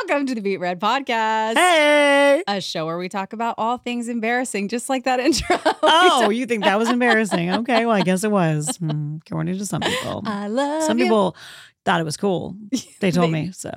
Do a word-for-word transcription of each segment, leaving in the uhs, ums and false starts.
Welcome to the Beat Red Podcast. Hey! A show where we talk about all things embarrassing, just like that intro. Oh, you think that was embarrassing? Okay, well, I guess it was. Hmm, according to some people. I love Some you. people thought it was cool. They told They- me, so.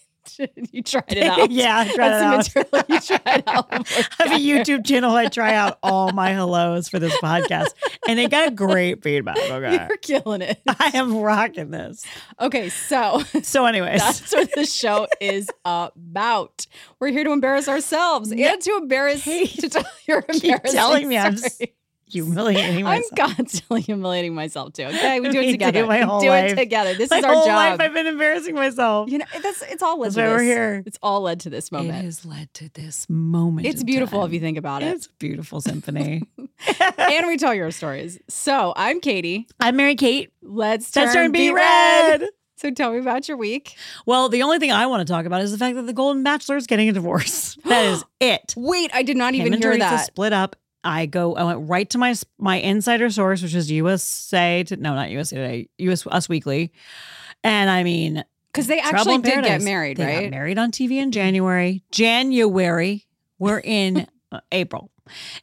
You tried it out. Yeah, I tried That's it the out. material you tried out. before I have a you got here. YouTube channel. I try out all my hellos for this podcast, and it got great feedback. Okay. You're killing it. I am rocking this. Okay, so So anyways, that's what the show is about. We're here to embarrass ourselves Yeah. and to embarrass Hey, to tell your keep embarrassing telling me I'm story. humiliating I'm myself. constantly humiliating myself too. Okay, we do Me it together. too, my we whole do life. it together. This My is our whole job. life I've been embarrassing myself. You know, that's it's all led That's to why this. we're here. It's all led to this It moment. has led to this moment. It's in beautiful time. if you think about it. It's a beautiful symphony. And we tell your stories. So I'm Katie. I'm Mary Kate. Let's turn, Let's turn beat Beat red. Red. So tell me about your week. Well, the only thing I want to talk about is the fact that the Golden Bachelor is getting a divorce. That is it. Wait, I did not Him even and hear Teresa that. split up. I go. I went right to my my insider source, which is U S A. To, no, not U S A Today. U S Us Weekly. And I mean, Because they Trouble actually in did get Paradise. married, They right? got married on T V in January. January. We're in uh, April,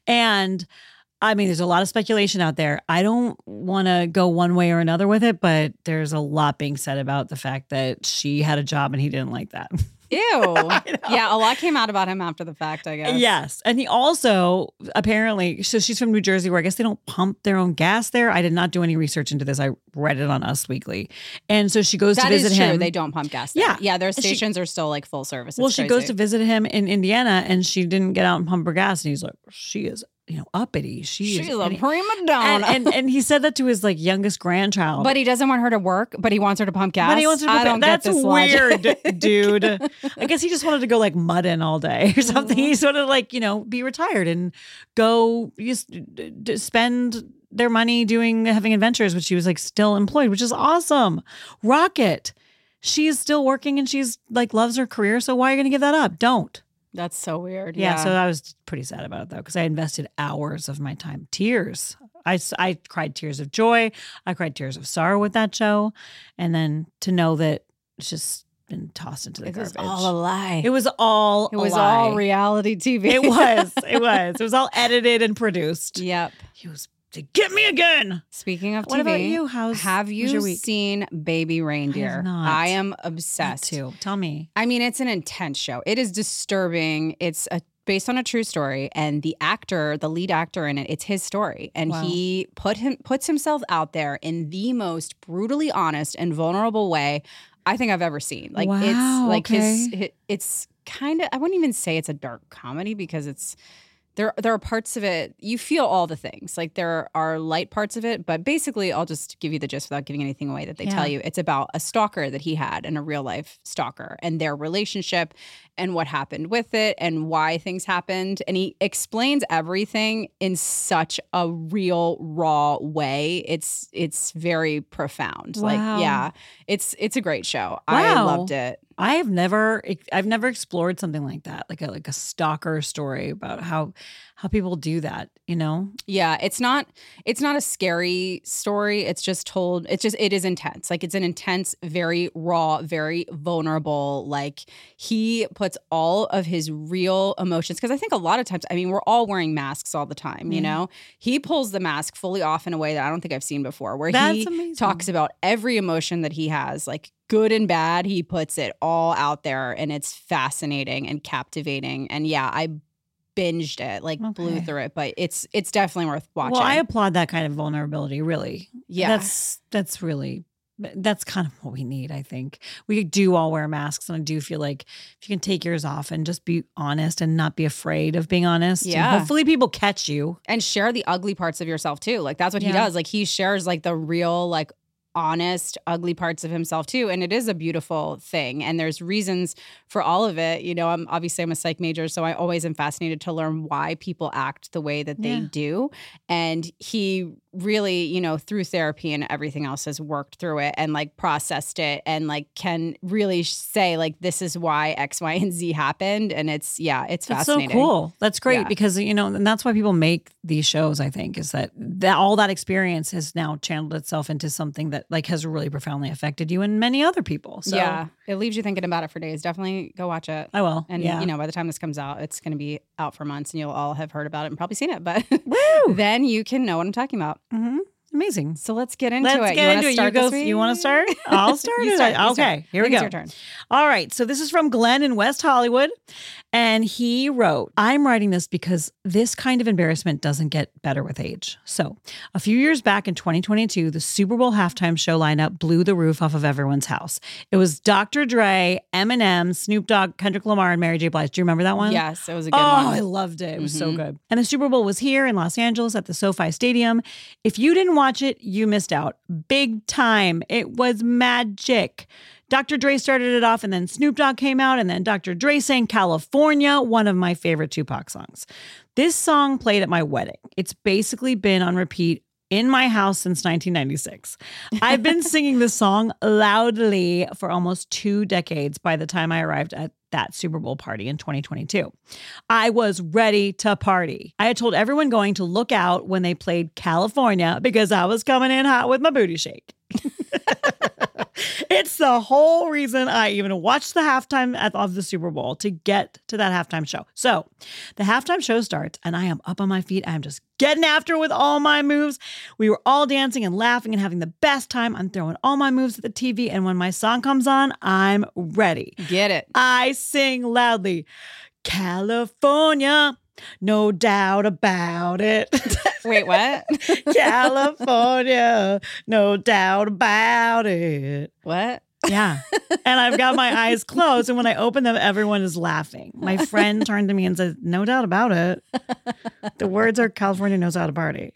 and I mean, there's a lot of speculation out there. I don't want to go one way or another with it, but there's a lot being said about the fact that she had a job and he didn't like that. Ew. Yeah, a lot came out about him after the fact, I guess. Yes. And he also apparently, so she's from New Jersey, where I guess they don't pump their own gas there. I did not do any research into this. I read it on Us Weekly. And so she goes That to visit is true. him. They don't pump gas there. Yeah. Yeah, their She- stations are still like full service. Well, It's she crazy. goes to visit him in Indiana and she didn't get out and pump her gas. And he's like, she is, you know, uppity. She She's is. a and, he- prima and, donna. and, and he said that to his like youngest grandchild. but he doesn't want her to work, but he wants her to pump gas. But he wants to I don't That's get this weird, logic. dude. I guess he just wanted to go like mudding all day or something. He sort of like, you know, be retired and go just d- d- spend their money doing having adventures, which she was like still employed, which is awesome. Rocket. She is still working and she's like loves her career. So why are you going to give that up? Don't. That's so weird. Yeah, Yeah. so I was pretty sad about it though, because I invested hours of my time. Tears. I, s- I cried tears of joy. I cried tears of sorrow with that show. And then to know that it's just been tossed into the it was garbage. all a lie. It was all It was a lie. all reality T V. It was. It was. It was all edited and produced. Yep. He was to get me again. Speaking of What T V, about you? How's have how's you your week? seen Baby Reindeer? not. I am Me obsessed. too. Tell me. I mean, it's an intense show. It is disturbing. It's a based on a true story, and the actor, the lead actor in it, it's his story, and Wow. he put him puts himself out there in the most brutally honest and vulnerable way I think I've ever seen. Like Wow, it's like his, okay. hi- it's kind of I wouldn't even say it's a dark comedy because it's. There, there are parts of it, you feel all the things. Like there are light parts of it, but basically I'll just give you the gist without giving anything away that they Yeah. tell you. It's about a stalker that he had and a real life stalker and their relationship and what happened with it and why things happened. And he explains everything in such a real, raw way. It's it's very profound. Wow. Like, yeah, it's it's a great show. I Wow. loved it. I have never, I've never explored something like that, like a like a stalker story about how how people do that. You know, Yeah, it's not it's not a scary story. It's just told it's just it is intense. Like it's an intense, very raw, very vulnerable. Like he puts all of his real emotions because I think a lot of times, I mean, we're all wearing masks all the time, you Yeah. know? He pulls the mask fully off in a way that I don't think I've seen before where That's he amazing. talks about every emotion that he has, like good and bad. He puts it all out there and it's fascinating and captivating. And yeah, I binged it, like blew Okay. through it, but it's it's definitely worth watching. well, I applaud that kind of vulnerability. Really, Yeah. that's that's really. That's kind of what we need, I think. We do all wear masks, and I do feel like if you can take yours off and just be honest and not be afraid of being honest, and Yeah. hopefully people catch you. and share the ugly parts of yourself too. Like that's what he Yeah. does. Like he shares like the real, like honest, ugly parts of himself too. And it is a beautiful thing. And there's reasons for all of it. You know, I'm obviously I'm a psych major, so I always am fascinated to learn why people act the way that they Yeah. do. And he really, you know, through therapy and everything else has worked through it and like processed it and like can really say like, this is why X, Y, and Z happened. And it's, yeah, it's That's fascinating. so cool. That's great Yeah. because, you know, and that's why people make these shows, I think, is that, that all that experience has now channeled itself into something that like has really profoundly affected you and many other people. So Yeah. It leaves you thinking about it for days. Definitely go watch it. I will. And, yeah. you know, by the time this comes out, it's going to be out for months and you'll all have heard about it and probably seen it. But Woo! then you can know what I'm talking about. Mm-hmm. Amazing. So let's get into Let's it. get you into it. Start You go. this week? You want to start? I'll start. You it. start, you okay. start. Here we I think go. it's your turn. All right. So this is from Glenn in West Hollywood. And he wrote, I'm writing this because this kind of embarrassment doesn't get better with age. So a few years back in twenty twenty-two, the Super Bowl halftime show lineup blew the roof off of everyone's house. It was Doctor Dre, Eminem, Snoop Dogg, Kendrick Lamar, and Mary J. Blige. Do you remember that one? Yes, it was a good oh, one. I loved it. It was so Mhm. good. And the Super Bowl was here in Los Angeles at the SoFi Stadium. If you didn't watch it, you missed out. Big time. It was magic. Doctor Dre started it off and then Snoop Dogg came out and then Doctor Dre sang California, one of my favorite Tupac songs. This song played at my wedding. It's basically been on repeat in my house since nineteen ninety-six. I've been singing this song loudly for almost two decades by the time I arrived at that Super Bowl party in twenty twenty-two. I was ready to party. I had told everyone going to look out when they played California because I was coming in hot with my booty shake. It's the whole reason I even watched the halftime of the Super Bowl to get to that halftime show. So the halftime show starts and I am up on my feet. I'm just getting after it with all my moves. We were all dancing and laughing and having the best time. I'm throwing all my moves at the T V. And when my song comes on, I'm ready. Get it. I sing loudly, California, no doubt about it. Wait, what? California, no doubt about it. What? Yeah. And I've got my eyes closed. And when I open them, everyone is laughing. My friend turned to me and said, no doubt about it. The words are California knows how to party.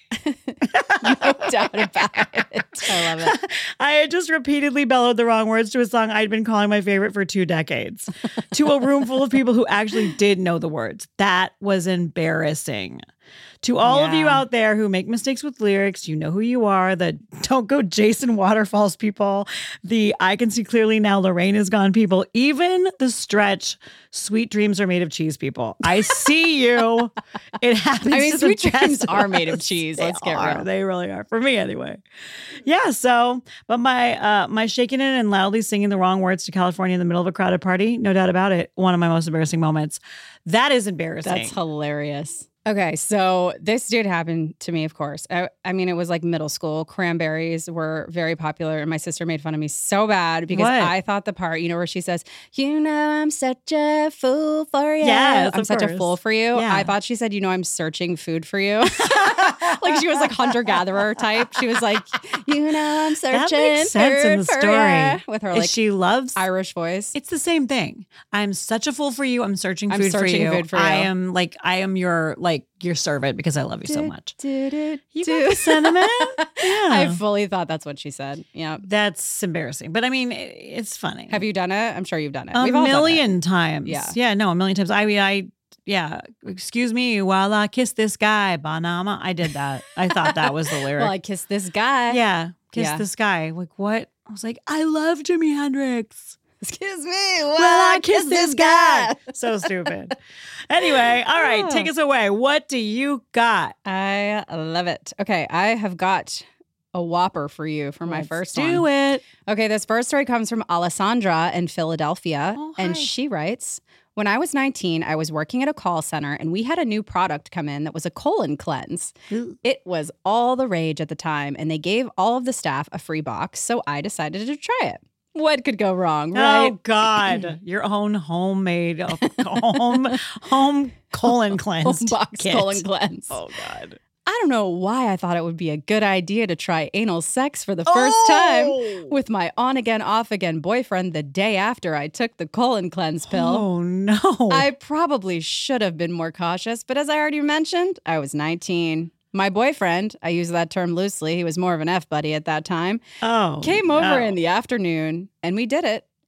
No doubt about it. I love it. I had just repeatedly bellowed the wrong words to a song I'd been calling my favorite for two decades to a room full of people who actually did know the words. That was embarrassing. To all of you Yeah. out there who make mistakes with lyrics, you know who you are, the don't go Jason Waterfalls people, the I can see clearly now Lorraine is gone people, even the stretch sweet dreams are made of cheese people. I see you. It happens I mean, to sweet the dreams best of are made of us. cheese. They Let's get are. real. They really are. For me anyway. Yeah, so, but my uh, my shaking it and loudly singing the wrong words to California in the middle of a crowded party, no doubt about it, one of my most embarrassing moments. That is embarrassing. That's hilarious. Okay, so this did happen to me, of course. I, I mean, it was like middle school. Cranberries were very popular, and my sister made fun of me so bad because What? I thought the part, you know, where she says, "You know, I'm such a fool for you." Yes, I'm of such a course. fool for you. Yeah. I thought she said, "You know, I'm searching food for you." Like she was like hunter gatherer type. She was like, "You know, I'm searching That makes sense in food the for story. ya," with her If like she loves Irish voice. It's the same thing. I'm such a fool for you. I'm searching I'm food searching for you. food for I you. am like I am your like your servant because I love you so much. Do, do, You do. got the sentiment? Yeah. I fully thought that's what she said. Yeah. That's embarrassing. But I mean, it, it's funny. Have you done it? I'm sure you've done it. a We've all done it. million times? Yeah. Yeah, no, a million times. I mean, I yeah, excuse me while I kiss this guy, Banama. I did that. I thought that was the lyric. Well, I kissed this guy. yeah, kiss Yeah. this guy. Like what? I was like, I love Jimi Hendrix. Excuse me. Well, Well, I kissed this guy. guy. So stupid. Anyway, all right, take us away. What do you got? I love it. Okay, I have got a whopper for you for my Let's first do one. it. Okay, this first story comes from Alessandra in Philadelphia, Oh, and hi. she writes, "When I was nineteen, I was working at a call center, and we had a new product come in that was a colon cleanse. It was all the rage at the time, and they gave all of the staff a free box, so I decided to try it. What could go wrong, right? Oh God, your own homemade uh, home home colon cleanse Home box kit. colon cleanse. Oh God. I don't know why I thought it would be a good idea to try anal sex for the first Oh! time with my on again, off again boyfriend the day after I took the colon cleanse pill. Oh no. I probably should have been more cautious, but as I already mentioned, I was nineteen. My boyfriend, I use that term loosely, he was more of an F buddy at that time, oh came over no. in the afternoon and we did it.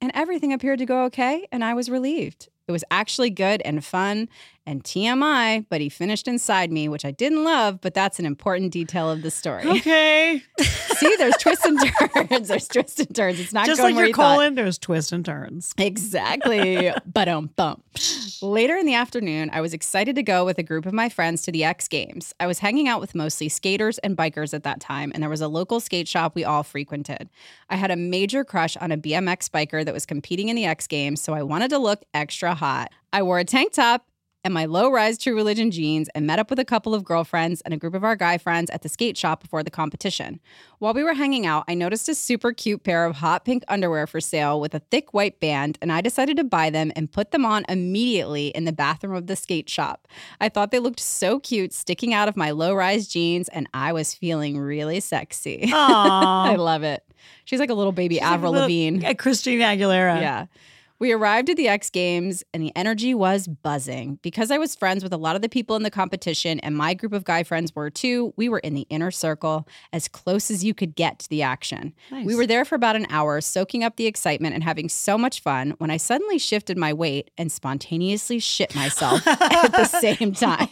and everything appeared to go okay, and I was relieved. It was actually good and fun and T M I, but he finished inside me, which I didn't love, but that's an important detail of the story. Okay. See, there's twists and turns. There's twists and turns. It's not Just going like where your you thought. colon, there's twists and turns. Exactly. Ba-dum bump. Later in the afternoon, I was excited to go with a group of my friends to the X Games. I was hanging out with mostly skaters and bikers at that time, and there was a local skate shop we all frequented. I had a major crush on a B M X biker that was competing in the X Games, so I wanted to look extra hot. I wore a tank top and my low-rise True Religion jeans and met up with a couple of girlfriends and a group of our guy friends at the skate shop before the competition. While we were hanging out, I noticed a super cute pair of hot pink underwear for sale with a thick white band, and I decided to buy them and put them on immediately in the bathroom of the skate shop. I thought they looked so cute sticking out of my low-rise jeans, and I was feeling really sexy. I love it. She's like a little baby She's Avril like a Lavigne. little, uh, Christina Aguilera. Yeah. We arrived at the X Games and the energy was buzzing. Because I was friends with a lot of the people in the competition and my group of guy friends were too, we were in the inner circle, as close as you could get to the action. Nice. We were there for about an hour, soaking up the excitement and having so much fun when I suddenly shifted my weight and spontaneously shit myself at the same time.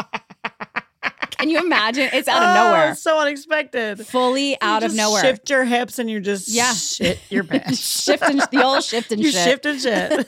Can you imagine? It's out of Oh, nowhere. so unexpected. Fully out you of just nowhere. Shift your hips and you just Yeah. shit your pants. shift and the old shift and you shit. shift and shit.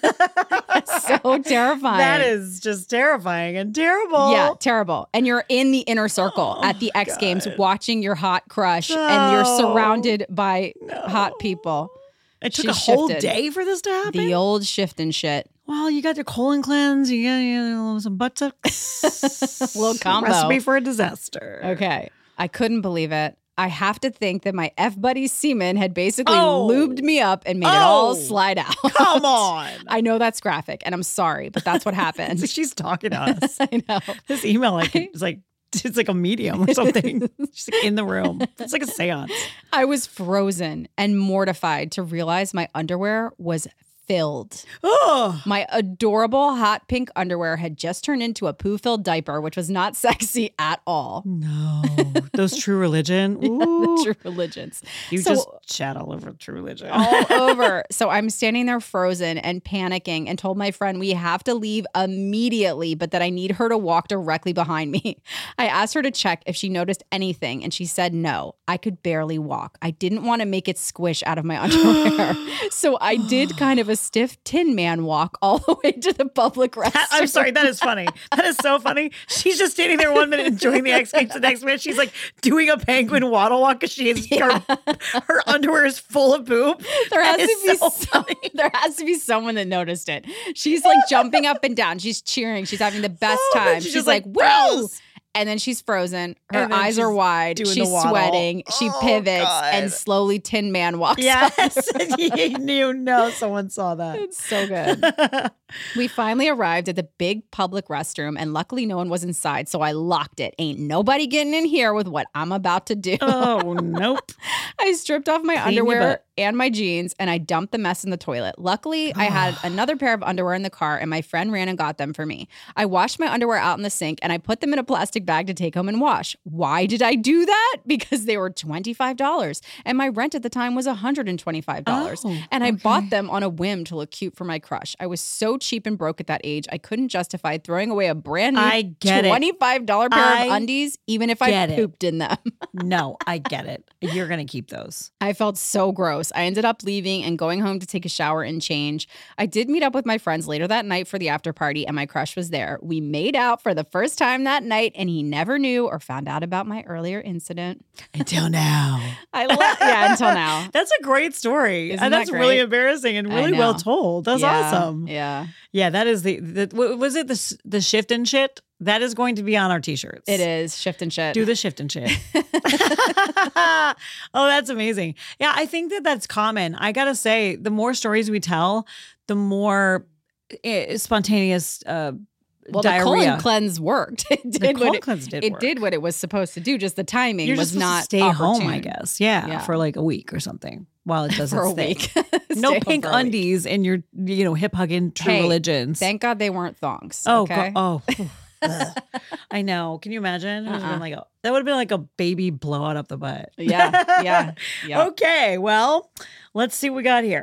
So terrifying. That is just terrifying and terrible. Yeah, terrible. And you're in the inner circle Oh, at the X God. Games watching your hot crush and you're No. surrounded by No. hot people. It took She a whole shifted. day for this to happen. The old shift and shit. Well, you got your colon cleanse, you got you know, some buttocks. Little combo. Recipe for a disaster. Okay. I couldn't believe it. I have to think that my F buddy semen had basically Oh. lubed me up and made it all Oh. slide out. Come on. I know that's graphic and I'm sorry, but that's what happened. She's talking to us. I know. This email like it's like it's like a medium or something. She's like in the room. It's like a seance. I was frozen and mortified to realize my underwear was filled. Oh, My adorable hot pink underwear had just turned into a poo-filled diaper, which was not sexy at all. no. Those True Religion. The Ooh. True Religions. You So- just chat all over True Religion. All over. So I'm standing there frozen and panicking and told my friend we have to leave immediately, but that I need her to walk directly behind me. I asked her to check if she noticed anything, and she said no. I could barely walk. I didn't want to make it squish out of my underwear. So I did kind of a stiff Tin Man walk all the way to the public restroom. That- I'm sorry, that is funny. That is so funny. She's just standing there one minute enjoying the X Games. The next minute, she's like doing a penguin waddle walk because she is her, her underwear is full of poop. There has That to is be so some- funny. there has to be someone that noticed it. She's like jumping up and down. She's cheering. She's having the best Oh, then time. she's She's, just like, like, woo! "Gross." And then she's frozen. Her And then eyes are she's wide. doing the She's waddle. sweating. She Oh, pivots God. and slowly Tin Man walks. Yes, out. you you know someone saw that. It's so good. We finally arrived at the big public restroom, and luckily no one was inside, so I locked it. Ain't nobody getting in here with what I'm about to do. Oh, nope. I stripped off my Clean your underwear butt. and my jeans, and I dumped the mess in the toilet. Luckily, I had another pair of underwear in the car, and my friend ran and got them for me. I washed my underwear out in the sink, and I put them in a plastic bag to take home and wash. Why did I do that? Because they were twenty-five dollars, and my rent at the time was one hundred twenty-five dollars. Oh, and I okay. bought them on a whim to look cute for my crush. I was so cheap and broke at that age, I couldn't justify throwing away a brand new I get it. twenty-five dollars pair I of undies, even if I get it. pooped in them. No, I get it. You're going to keep those. I felt so gross. I ended up leaving and going home to take a shower and change. I did meet up with my friends later that night for the after party, and my crush was there. We made out for the first time that night, and he never knew or found out about my earlier incident. Until now. I love, yeah, until now. That's a great story. Isn't and that that's really great? embarrassing and I really well know. told. That's Yeah, awesome. Yeah, Yeah, that is the, the what was it the s- the shift and shit? That is going to be on our t-shirts. it is shift and shit. Do the shift and shit. Oh, that's amazing. Yeah, I think that that's common. I got to say, the more stories we tell, the more eh, spontaneous uh, well, diarrhea. the colon cleanse worked. It The did colon what it, cleanse did it work. did what it was supposed to do. Just the timing You're was just supposed not to stay home, I opportune. guess. Yeah, Yeah. for like a week or something while it does For a its thing. week. No Stay home pink for a week. undies in your, you know, hip hugging True Hey, Religions. Thank God they weren't thongs. Oh, okay? go- oh. Ugh. I know. Can you imagine? It would have Uh-uh. been like a, that would have been like a baby blowout up the butt. Yeah, yeah, yeah. Okay, well, let's see what we got here.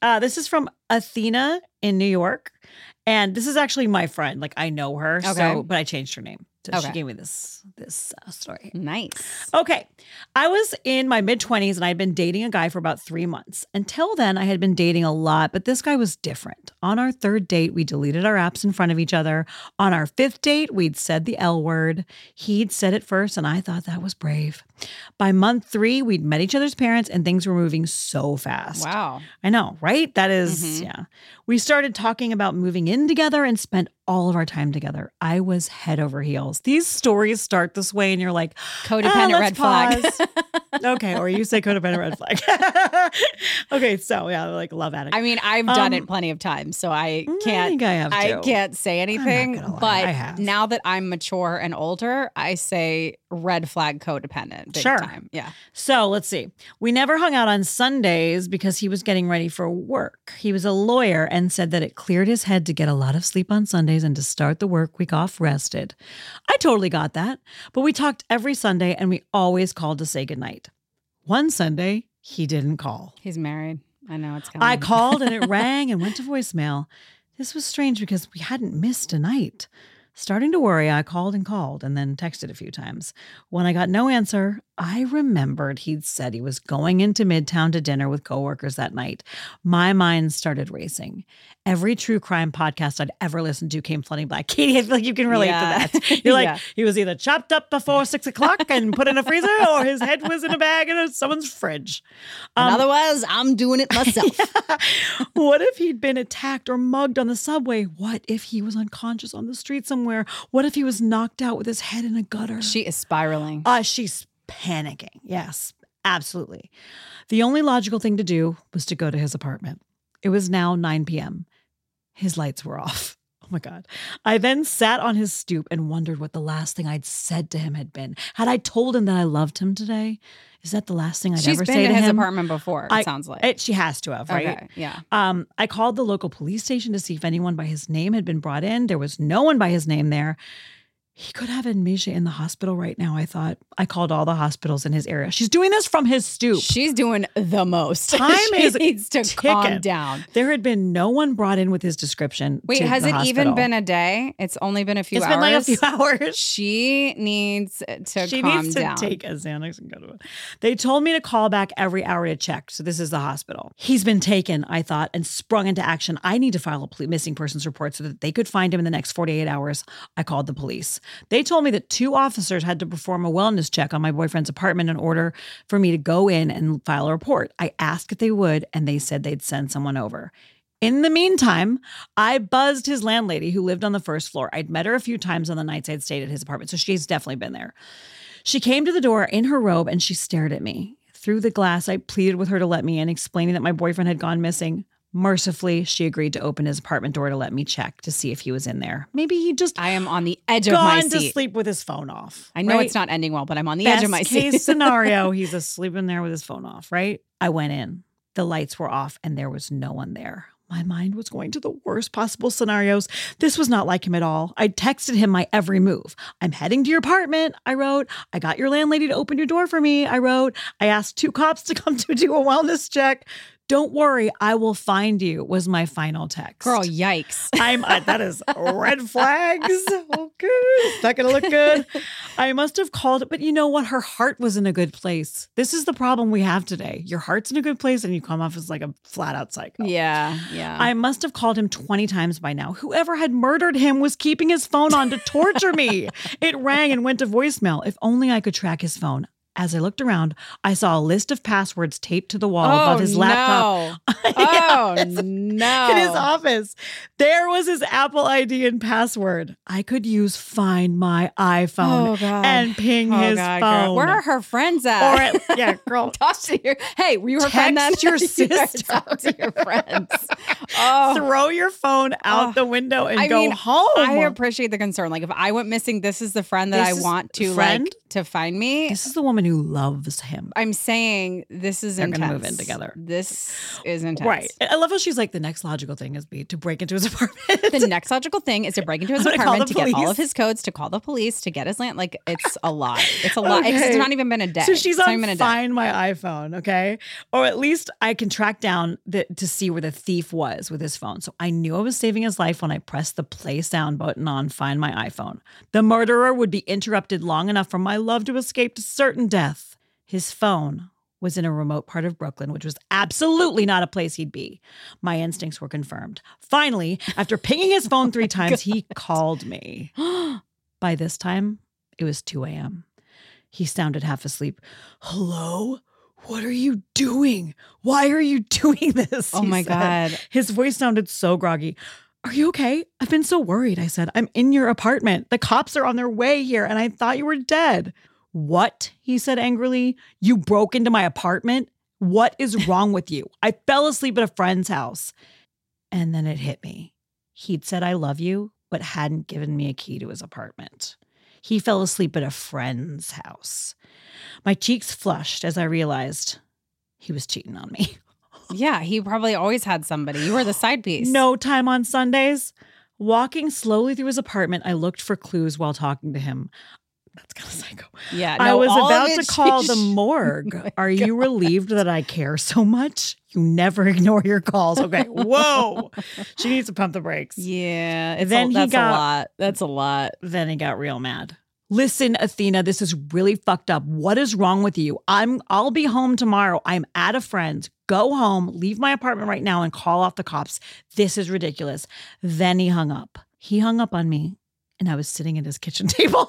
Uh, this is from Athena in New York. And this is actually my friend. Like, I know her. Okay. So, but I changed her name. So Okay. she gave me this this uh, story. Nice. Okay. I was in my mid-twenties and I'd been dating a guy for about three months. Until then, I had been dating a lot, but this guy was different. On our third date, we deleted our apps in front of each other. On our fifth date, we'd said the L word. He'd said it first, and I thought that was brave. By month three, we'd met each other's parents, and things were moving so fast. Wow. I know, right? That is, Mhm. yeah. We started talking about moving in together and spent all of our time together. I was head over heels. These stories start this way, and you're like, Codependent ah, red let's flag. pause. Okay, or you say codependent red flag. Okay, so yeah, like love addict. I mean, I've done Um, it plenty of times, so I I can't. think I have I too. can't say anything, gonna lie, but I have. now that I'm mature and older, I say red flag codependent big Sure. time. Yeah. So let's see. We never hung out on Sundays because he was getting ready for work. He was a lawyer and said that it cleared his head to get a lot of sleep on Sundays and to start the work week off rested. I totally got that. But we talked every Sunday and we always called to say goodnight. One Sunday, he didn't call. He's married. I know it's coming. I called and it rang and went to voicemail. This was strange because we hadn't missed a night. Starting to worry, I called and called and then texted a few times. When I got no answer, I remembered he'd said he was going into Midtown to dinner with coworkers that night. My mind started racing. Every true crime podcast I'd ever listened to came flooding back. Katie, I feel like you can relate Yeah. to that. You're like, Yeah. he was either chopped up before six o'clock and put in a freezer, or his head was in a bag in a, someone's fridge. Um, Otherwise, I'm doing it myself. What if he'd been attacked or mugged on the subway? What if he was unconscious on the street somewhere? What if he was knocked out with his head in a gutter? She is spiraling. Uh, she's panicking. Yes, absolutely. The only logical thing to do was to go to his apartment. It was now nine p.m. His lights were off. Oh my God. I then sat on his stoop and wondered what the last thing I'd said to him had been. Had I told him that I loved him today? Is that the last thing I'd She's ever been say to to his him? apartment before, it I- sounds like. It, she has to have, right? Okay. Yeah. Um, I called the local police station to see if anyone by his name had been brought in. There was no one by his name there. He could have amnesia in the hospital right now, I thought. I called all the hospitals in his area. She's doing this from his stoop. She's doing the most. Time she is needs to calm ticking. down. There had been no one brought in with his description. Wait, to has the it hospital. even been a day? It's only been a few It's hours. been like a few hours. She needs to She calm needs to down. take a Xanax and go to it. They told me to call back every hour to check. So this is the hospital. He's been taken, I thought, and sprung into action. I need to file a pol- missing persons report so that they could find him in the next forty-eight hours. I called the police. They told me that two officers had to perform a wellness check on my boyfriend's apartment in order for me to go in and file a report. I asked if they would, and they said they'd send someone over. In the meantime, I buzzed his landlady who lived on the first floor. I'd met her a few times on the nights I'd stayed at his apartment, so she's definitely been there. She came to the door in her robe and she stared at me. Through the glass, I pleaded with her to let me in, explaining that my boyfriend had gone missing. Mercifully, she agreed to open his apartment door to let me check to see if he was in there. Maybe he just I am on the edge of my gone to seat. sleep with his phone off. I know right? it's not ending well, but I'm on the Best edge of my case seat. scenario, he's asleep in there with his phone off, right? I went in. The lights were off and there was no one there. My mind was going to the worst possible scenarios. This was not like him at all. I texted him my every move. I'm heading to your apartment, I wrote. I got your landlady to open your door for me, I wrote. I asked two cops to come to do a wellness check. Don't worry, I will find you, was my final text. Girl, yikes. I'm uh, that is red flags. Okay, it's not gonna look good. I must have called it, but you know what? Her heart was in a good place. This is the problem we have today. Your heart's in a good place, and you come off as like a flat out psycho. Yeah, yeah. I must have called him twenty times by now. Whoever had murdered him was keeping his phone on to torture me. It rang and went to voicemail. If only I could track his phone. As I looked around, I saw a list of passwords taped to the wall oh, above his laptop. No. Oh, no. In his office. There was his Apple I D and password. I could use Find My iPhone Oh, God. and ping Oh, his God, girl. phone. Where are her friends at? Or at, yeah, girl. Talk to your, hey, were you her friend then? Text your You better sister. Talk to your friends. Oh, Throw your phone out Oh. the window and I go mean, home. I appreciate the concern. Like if I went missing, this is the friend that This I is want to friend? like to find me. This is the woman boyfriend who loves him. I'm saying this is They're intense. gonna move in together. This is intense. Right. I love how she's like, the next logical thing is be to break into his apartment. The next logical thing is to break into his I'm gonna call apartment, the to get all police. of his codes, to call the police, to get his land. Like, it's a lot. It's a lot. It's, Okay. it's not even been a day. So she's it's not on even been a day. Find My iPhone, okay? Or at least I can track down the, to see where the thief was with his phone. So I knew I was saving his life when I pressed the play sound button on Find My iPhone. The murderer would be interrupted long enough for my love to escape to certain death. His phone was in a remote part of Brooklyn, which was absolutely not a place he'd be. My instincts were confirmed. Finally, after pinging his phone three times, he called me. By this time, it was two a.m. He sounded half asleep. Hello? What are you doing? Why are you doing this? Oh he my said. God. His voice sounded so groggy. Are you okay? I've been so worried, I said. I'm in your apartment. The cops are on their way here, and I thought you were dead. What? He said angrily. You broke into my apartment? What is wrong with you? I fell asleep at a friend's house. And then it hit me. He'd said, I love you, but hadn't given me a key to his apartment. He fell asleep at a friend's house. My cheeks flushed as I realized he was cheating on me. Yeah, he probably always had somebody. You were the side piece. No time on Sundays. Walking slowly through his apartment, I looked for clues while talking to him. That's kind of psycho. Yeah, I no, was all of about it, to call she- the morgue. Are you relieved that I care so much? You never ignore your calls. Okay. Whoa. She needs to pump the brakes. Yeah, it's Then a, he that's got- a lot. That's a lot. Then he got real mad. Listen, Athena, this is really fucked up. What is wrong with you? I'm I'll be home tomorrow. I'm at a friend's. Go home, leave my apartment right now and call off the cops. This is ridiculous. Then he hung up. He hung up on me and I was sitting at his kitchen table.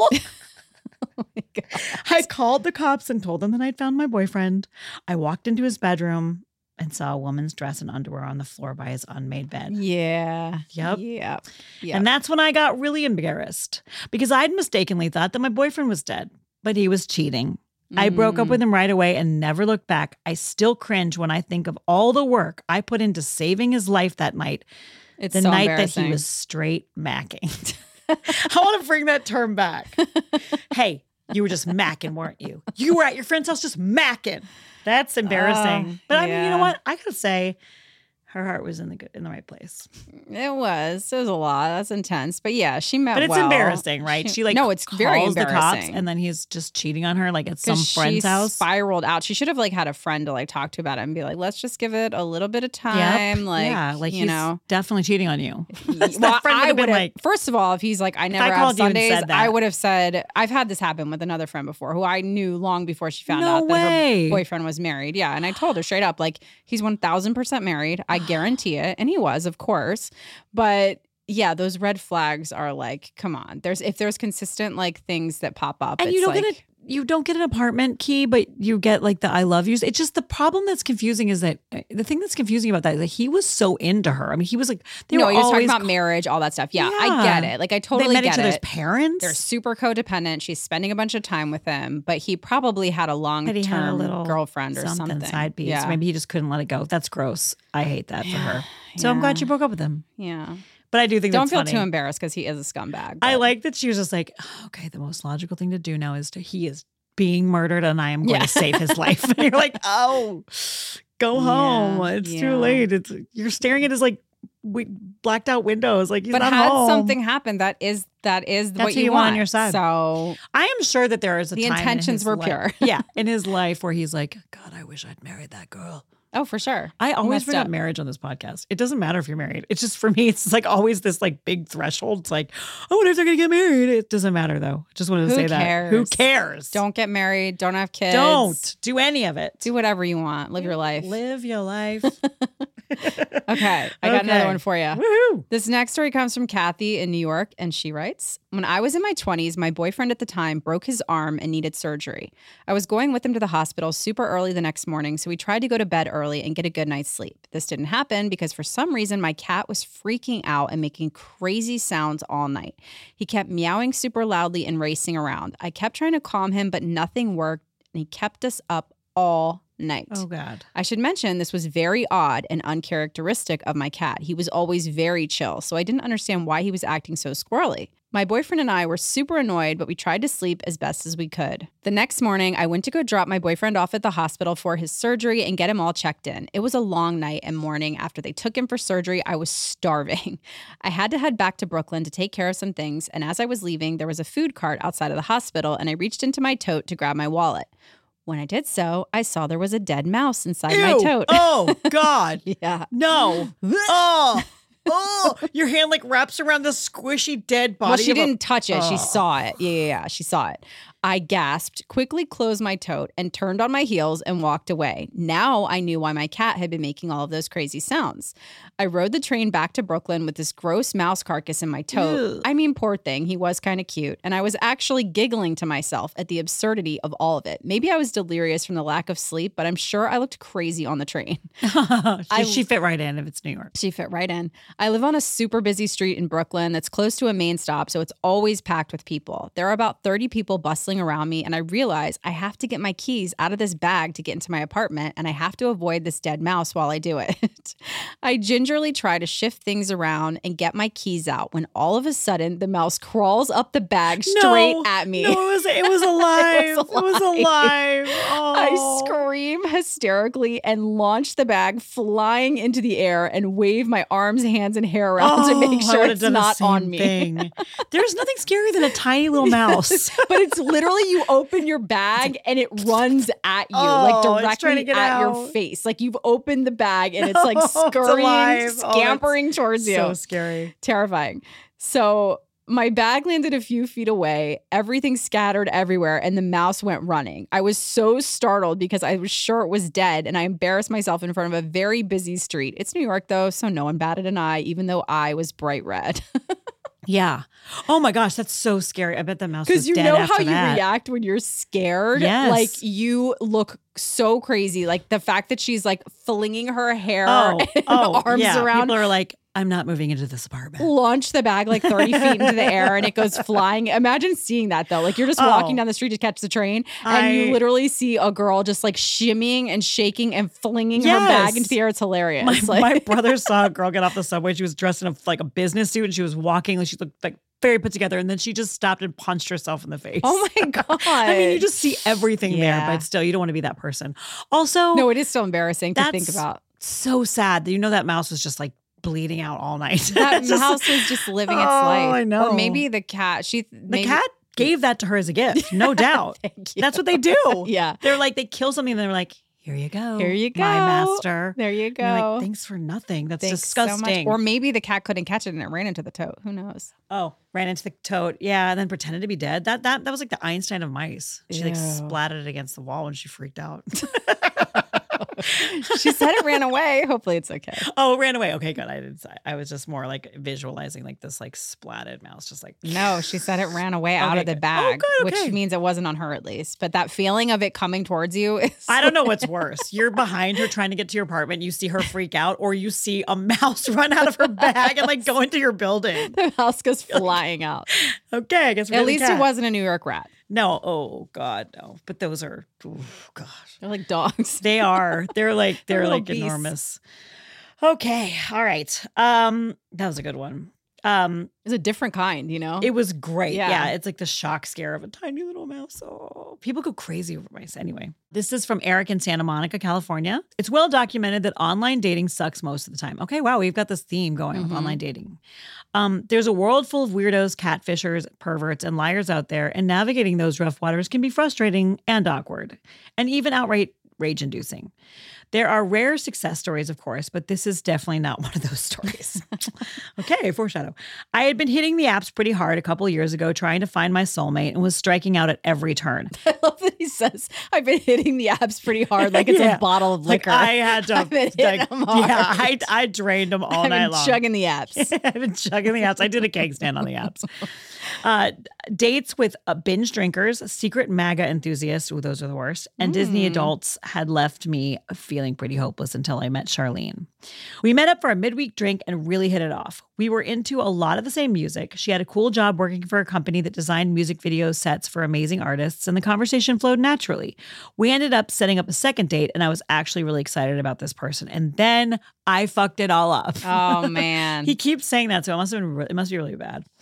Oh my God. I called the cops and told them that I'd found my boyfriend. I walked into his bedroom and saw a woman's dress and underwear on the floor by his unmade bed. Yeah. Yep. Yeah. Yeah. And that's when I got really embarrassed because I'd mistakenly thought that my boyfriend was dead, but he was cheating. I broke up with him right away and never looked back. I still cringe when I think of all the work I put into saving his life that night, It's the so night that embarrassing. he was straight macking. I want to bring that term back. Hey, you were just macking, weren't you? You were at your friend's house just macking. That's embarrassing. Uh, but I mean, you know yeah. what? I gotta say, her heart was in the good, in the right place. It was. It was a lot. That's intense. But yeah, she meant But it's well. embarrassing, right? She, like no, it's very calls the cops, embarrassing. and then he's just cheating on her, like at some 'Cause friend's she house. spiraled out. She should have like had a friend to like talk to about it and be like, let's just give it a little bit of time. Yep. Like, yeah, like you he's know. definitely cheating on you. Well, that friend I would've been would have. like- First of all, if he's like, I never I have called you and Sundays, said that. I would have said, I've had this happen with another friend before, who I knew long before she found No out that way. her boyfriend was married. Yeah, and I told her straight up, like, he's one thousand percent married. I guarantee it, and he was, of course. But yeah, those red flags are like, come on. There's if there's consistent like things that pop up, And it's you don't like, get a you don't get an apartment key, but you get like the I love yous. It's just the problem that's confusing is that the thing that's confusing about that is that he was so into her. I mean, he was like they no, were he was always talking about marriage, all that stuff. Yeah, I Yeah. get it. Like I they totally met get each other's it. parents. They're super codependent. She's spending a bunch of time with him, but he probably had a long But he had a term little girlfriend or something, something. side piece. Yeah. Maybe he just couldn't let it go. That's gross. I hate that for her. So I'm glad Yeah. you broke up with him. Yeah. But I do think Don't that's feel funny. too embarrassed because he is a scumbag. I but- like that she was just like, oh, okay, the most logical thing to do now is to he is being murdered and I am going Yeah. to save his life. And you're like, oh, go home. Yeah, It's yeah. too late. It's you're staring at his like we, blacked out windows. Like he's But not had home. something happen, that is that is That's what who you, you want on your side. So I am sure that there is a The time in intentions his were life- pure. yeah, in his life where he's like, God, I wish I'd married that girl. oh, for sure. I always Messed bring up up. marriage on this podcast. It doesn't matter if you're married. It's just for me, it's like always this like big threshold. It's like, oh, what if they're gonna get married? It doesn't matter though. Just wanted to Who say that. Who cares? cares? Don't get married. Don't have kids. Don't do any of it. do whatever you want. Live your life. Live your life. Okay, I got another Okay. one for you. Woohoo! This next story comes from Kathy in New York, and she writes, when I was in my twenties, my boyfriend at the time broke his arm and needed surgery. I was going with him to the hospital super early the next morning, so we tried to go to bed early and get a good night's sleep. This didn't happen because for some reason, my cat was freaking out and making crazy sounds all night. He kept meowing super loudly and racing around. I kept trying to calm him, but nothing worked, and he kept us up all night. Oh God. I should mention this was very odd and uncharacteristic of my cat. He was always very chill, so I didn't understand why he was acting so squirrely. My boyfriend and I were super annoyed, but we tried to sleep as best as we could. The next morning, I went to go drop my boyfriend off at the hospital for his surgery and get him all checked in. It was a long night and morning. After they took him for surgery, I was starving. I had to head back to Brooklyn to take care of some things, and as I was leaving, there was a food cart outside of the hospital, and I reached into my tote to grab my wallet. When I did so, I saw there was a dead mouse inside Ew. my tote. Oh, God. Yeah. No. Oh. Oh, your hand like wraps around the squishy dead body. Well, she of a- didn't touch it. She Oh. saw it. Yeah, yeah, yeah. She saw it. I gasped, quickly closed my tote, and turned on my heels and walked away. Now I knew why my cat had been making all of those crazy sounds. I rode the train back to Brooklyn with this gross mouse carcass in my tote. Ugh. I mean, poor thing. He was kind of cute. And I was actually giggling to myself at the absurdity of all of it. Maybe I was delirious from the lack of sleep, but I'm sure I looked crazy on the train. she, I- she fit right in if it's New York. She fit right in. I live on a super busy street in Brooklyn that's close to a main stop, so it's always packed with people. There are about thirty people bustling around me, and I realize I have to get my keys out of this bag to get into my apartment, and I have to avoid this dead mouse while I do it. I gingerly try to shift things around and get my keys out when all of a sudden the mouse crawls up the bag straight No. at me. No, it was it was alive. It it was was alive. alive. I Oh. scream hysterically and launch the bag flying into the air and wave my arms, hands, and hair around to make Oh, I sure would've it's done the not same on me. thing. There's nothing scarier than a tiny little mouse. But it's literally you open your bag and it runs at you, Oh, like it's trying directly to get at your out. face. Like you've opened the bag and it's like No, it's scurrying, alive. Oh, that's scampering towards you. So scary. Terrifying. So my bag landed a few feet away, everything scattered everywhere, and the mouse went running. I was so startled because I was sure it was dead, and I embarrassed myself in front of a very busy street. It's New York, though, so no one batted an eye, even though I was bright red. Yeah. Oh my gosh, that's so scary. I bet the mouse was Because you dead know after how you that. react when you're scared? Yes. Like you look so crazy. Like the fact that she's like flinging her hair Oh, and oh, arms yeah. around. People are like, I'm not moving into this apartment. Launch the bag like thirty feet into the air and it goes flying. Imagine seeing that though. Like you're just walking Oh. down the street to catch the train and I- you literally see a girl just like shimmying and shaking and flinging her Yes. bag into the air. It's hilarious. My, like, my brother saw a girl get off the subway. She was dressed in a, like a business suit and she was walking. Like she looked like very put together. And then she just stopped and punched herself in the face. oh my God. I mean, you just see everything Yeah. there, but still, you don't want to be that person. Also, No, it is still embarrassing to that's think about. so sad that you know that mouse was just like bleeding out all night. That Just- mouse was just living its Oh, life. I know. Or maybe the cat. She The maybe, cat gave that to her as a gift, no doubt. Thank you. That's what they do. Yeah. They're like, they kill something and they're like, here you go. Here you My go. master. There you And you're go. like, thanks for nothing. That's Thanks so much. disgusting. Or maybe the cat couldn't catch it and it ran into the tote. Who knows? oh, ran into the tote. Yeah, and then pretended to be dead. That that that was like the Einstein of mice. She like Ew. splatted it against the wall when she freaked out. She said it ran away. Hopefully it's okay. Oh, it ran away. Okay, good. I didn't say. I was just more like visualizing like this like splatted mouse, just like No, she said it ran away out Okay, of the good. bag, Oh, good, okay. which means it wasn't on her at least. But that feeling of it coming towards you is I don't know what's worse. You're behind her trying to get to your apartment. You see her freak out, or you see a mouse run out of her bag and like go into your building. the mouse goes flying out. Okay, I guess we're At the least it cat. wasn't a New York rat. No, oh God, no. But those are, oh gosh, They're like dogs. they are. They're like they're little like beasts. enormous. Okay, all right. Um, that was a good one. Um, It's a different kind, you know? it was great. Yeah. Yeah. it's like the shock scare of a tiny little mouse. Oh, people go crazy over mice. Anyway, this is from Eric in Santa Monica, California. It's well documented that online dating sucks most of the time. Okay, wow, we've got this theme going with Mhm. online dating. Um, there's a world full of weirdos, catfishers, perverts, and liars out there, and navigating those rough waters can be frustrating and awkward, and even outright rage-inducing. There are rare success stories, of course, but this is definitely not one of those stories. Okay, foreshadow. I had been hitting the apps pretty hard a couple years ago trying to find my soulmate and was striking out at every turn. I love that he says, I've been hitting the apps pretty hard, like it's Yeah. a bottle of Like liquor. I had to, I've been hitting like, them hard. yeah, I, I drained them all I've night been long. chugging the apps. I've been chugging the apps. I did a keg stand on the apps. Uh, dates with uh, binge drinkers, secret MAGA enthusiasts, ooh, those are the worst, and Disney Mm. adults had left me feeling pretty hopeless until I met Charlene. We met up for a midweek drink and really hit it off. We were into a lot of the same music. She had a cool job working for a company that designed music video sets for amazing artists, and the conversation flowed naturally. We ended up setting up a second date, and I was actually really excited about this person. And then I fucked it all up. Oh, man. He keeps saying that, so it must have been. Re- it must be really bad.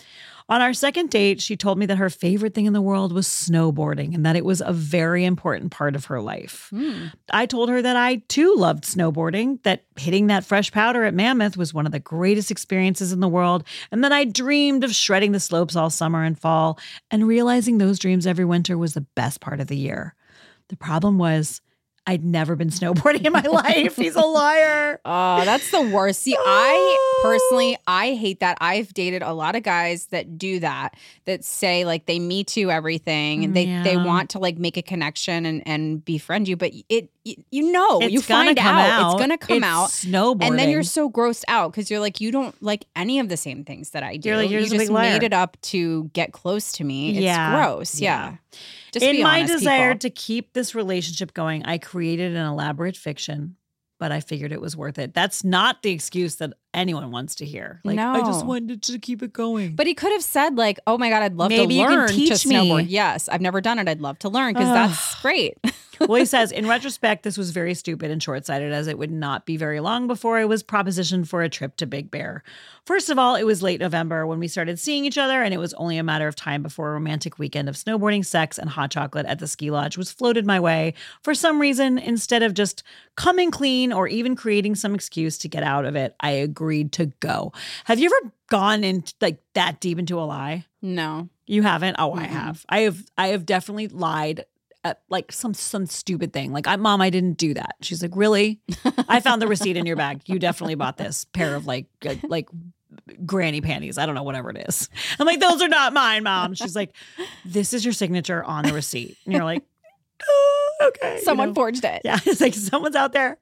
On our second date, she told me that her favorite thing in the world was snowboarding and that it was a very important part of her life. Hmm. I told her that I too loved snowboarding, that hitting that fresh powder at Mammoth was one of the greatest experiences in the world, and that I dreamed of shredding the slopes all summer and fall, and realizing those dreams every winter was the best part of the year. The problem was, I'd never been snowboarding in my life. He's a liar. Oh, that's the worst. See, I personally, I hate that. I've dated a lot of guys that do that, that say like they me too everything and they, Yeah. they want to like make a connection and, and befriend you. But it, you, you know, It's you gonna find come out, out. it's going to come It's out. snowboarding. And then you're so grossed out because you're like, you don't like any of the same things that I do. You're like, you're you just a just big liar. made it up to get close to me. It's Yeah. gross. Yeah. Yeah. Just In be my honest, desire people. to keep this relationship going, I created an elaborate fiction, but I figured it was worth it. That's not the excuse that anyone wants to hear. Like, I just No. wanted to keep it going. But he could have said like, "Oh my god, I'd love Maybe to you can learn to teach me. snowboard." Yes, I've never done it. I'd love to learn because that's great. Well, he says, in retrospect, this was very stupid and short-sighted, as it would not be very long before I was propositioned for a trip to Big Bear. First of all, it was late November when we started seeing each other, and it was only a matter of time before a romantic weekend of snowboarding, sex, and hot chocolate at the ski lodge was floated my way. For some reason, instead of just coming clean or even creating some excuse to get out of it, I agreed to go. Have you ever gone in like that deep into a lie? No. You haven't? Oh, I Mm-mm. have. I have. I have definitely lied at like some some stupid thing. Like, I, Mom, I didn't do that. She's like, really? I found the receipt in your bag. You definitely bought this pair of like uh, like granny panties. I don't know, whatever it is. I'm like, those are not mine, Mom. She's like, this is your signature on the receipt. And you're like, oh, okay. you Someone know? forged it. Yeah, it's like someone's out there.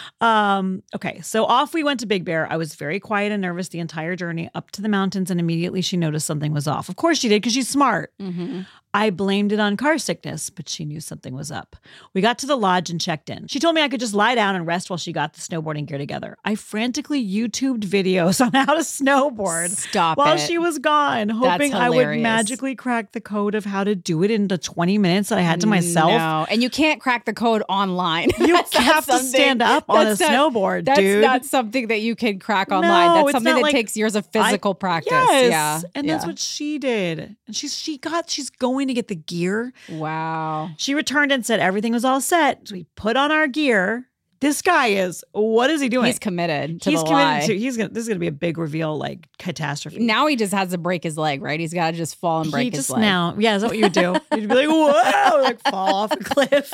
Um, okay, so off we went to Big Bear. I was very quiet and nervous the entire journey up to the mountains, and immediately she noticed something was off. Of course she did, because she's smart. Mm-hmm. I blamed it on car sickness, but she knew something was up. We got to the lodge and checked in. She told me I could just lie down and rest while she got the snowboarding gear together. I frantically YouTubed videos on how to snowboard Stop while it. she was gone, hoping I would hilarious. magically crack the code of how to do it in the twenty minutes that I had to myself. No, and you can't crack the code online. You That's not have to something- stand up on a that's not- snowboard, That's dude. not something that you can crack online. No, that's it's something not that like- takes years of I- physical practice. Yes. Yeah. And yeah. that's what she did. And she's she got she's going to get the gear. Wow. She returned and said everything was all set. So we put on our gear. This guy is, what is he doing? He's committed to He's the committed lie. to, he's gonna, this is going to be a big reveal, like catastrophe. Now he just has to break his leg, right? He's got to just fall and break he his just leg. now, yeah, is that what you would do? You'd be like, whoa, like fall off a cliff.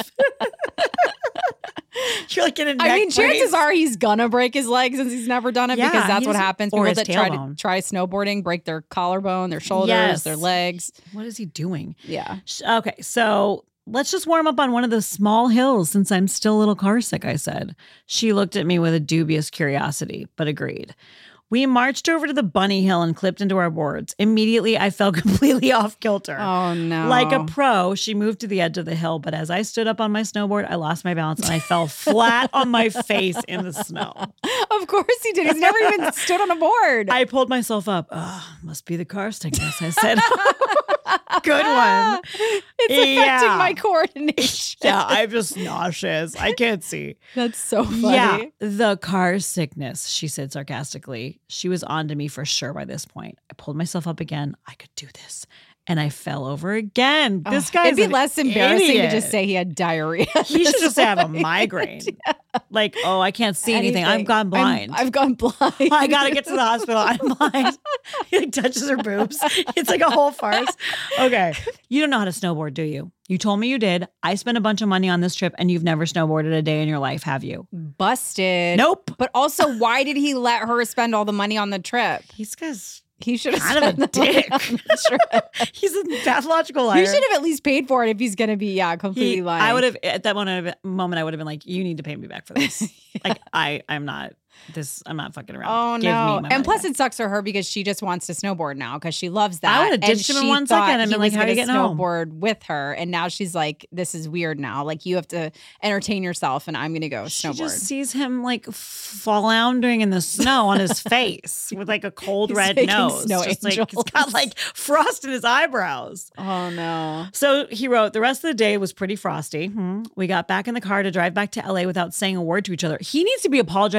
You're like in a neck I mean, chances brace. are he's gonna break his leg since he's never done it Yeah, because that's he what doesn't- happens. or People his that try to tailbone. try snowboarding break their collarbone, their shoulders, Yes. their legs. What is he doing? Yeah. Sh- Okay, so let's just warm up on one of the small hills since I'm still a little car sick, I said. She looked at me with a dubious curiosity, but agreed. We marched over to the bunny hill and clipped into our boards. Immediately, I felt completely off kilter. Oh no. Like a pro, she moved to the edge of the hill, but as I stood up on my snowboard, I lost my balance and I fell flat on my face in the snow. Of course he did. He's never even stood on a board. I pulled myself up. Oh, must be the car sickness, I said. Good one. It's affecting Yeah. my coordination. Yeah, I'm just nauseous. I can't see. That's so funny. Yeah, the car sickness, she said sarcastically. She was on to me for sure by this point. I pulled myself up again. I could do this. And I fell over again. This Oh, guy's it'd be an less embarrassing idiot. to just say he had diarrhea. He should just have a Point. migraine. Like, oh, I can't see anything. I've gone blind. I'm, I've gone blind. I gotta get to the hospital. I'm blind. He like touches her boobs. It's like a whole farce. Okay. You don't know how to snowboard, do you? You told me you did. I spent a bunch of money on this trip and you've never snowboarded a day in your life, have you? Busted. Nope. But also, why did he let her spend all the money on the trip? He's guys He should have kind of spent a the money dick. on the trip. He's a pathological liar. You should have at least paid for it if he's going to be, yeah, completely He- lying. I would have at that moment, moment I would have been like, you need to pay me back for this. Like I, I'm not this. I'm not fucking around. Oh Give no! me my And money plus, back. it sucks for her because she just wants to snowboard now because she loves that. I would've And ditched him in she one thought second and he been like, was "How are you gonna getting home?" snowboard with her, and now she's like, "This is weird now. Like you have to entertain yourself, and I'm gonna go She snowboard." just sees him like floundering in the snow on his face with like a cold He's red making nose. snow Just like angels. he's got like frost in his eyebrows. Oh no! So he wrote, the rest of the day was pretty frosty. Hmm. We got back in the car to drive back to L A without saying a word to each other. He needs to be apologizing the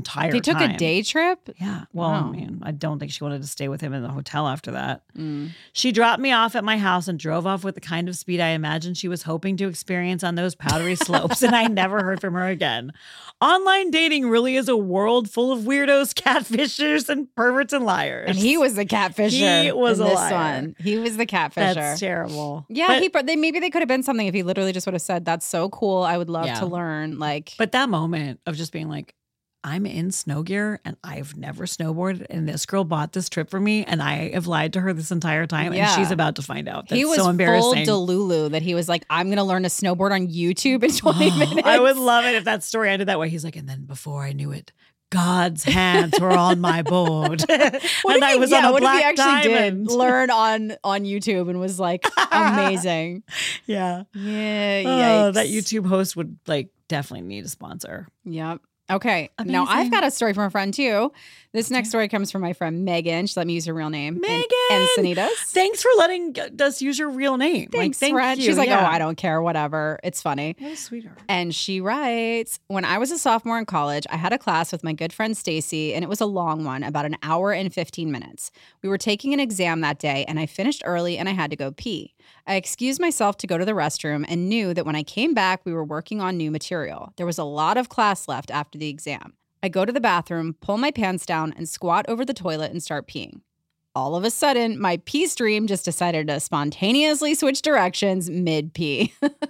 entire They took time. a day trip? Yeah. Well, Wow. I mean, I don't think she wanted to stay with him in the hotel after that. Mm. She dropped me off at my house and drove off with the kind of speed I imagined she was hoping to experience on those powdery slopes, and I never heard from her again. Online dating really is a world full of weirdos, catfishers, and perverts and liars. And he was the catfisher. He was in a this liar. one. He was the catfisher. That's terrible. Yeah, But- he but they maybe they could have been something if he literally just would have said, "That's so cool. I would love Yeah. to learn." Like, But that moment of just being like, I'm in snow gear and I've never snowboarded, and this girl bought this trip for me, and I have lied to her this entire time, Yeah. and she's about to find out. That's he was so full embarrassing. Delulu that he was like, "I'm going to learn to snowboard on YouTube in twenty minutes." I would love it if that story ended that way. He's like, and then before I knew it, God's hands were on my board, What and if I he- was yeah, on a what if he black actually diamond. did learn on on YouTube and was like amazing? Yeah. Yeah, Oh, yikes. that YouTube host would like definitely need a sponsor. Yep. Okay. Now I've Amazing. got a story from a friend too. This next story comes from my friend Megan. She let me use her real name. Megan! En- Encinitas. Thanks for letting us use your real name. Thanks, like, thank friend. you. She's like, Yeah. "Oh, I don't care. Whatever. It's funny." What a sweetheart. And she writes, when I was a sophomore in college, I had a class with my good friend Stacy, and it was a long one, about an hour and fifteen minutes. We were taking an exam that day, and I finished early and I had to go pee. I excused myself to go to the restroom and knew that when I came back, we were working on new material. There was a lot of class left after the exam. I go to the bathroom, pull my pants down, and squat over the toilet and start peeing. All of a sudden, my pee stream just decided to spontaneously switch directions mid-pee.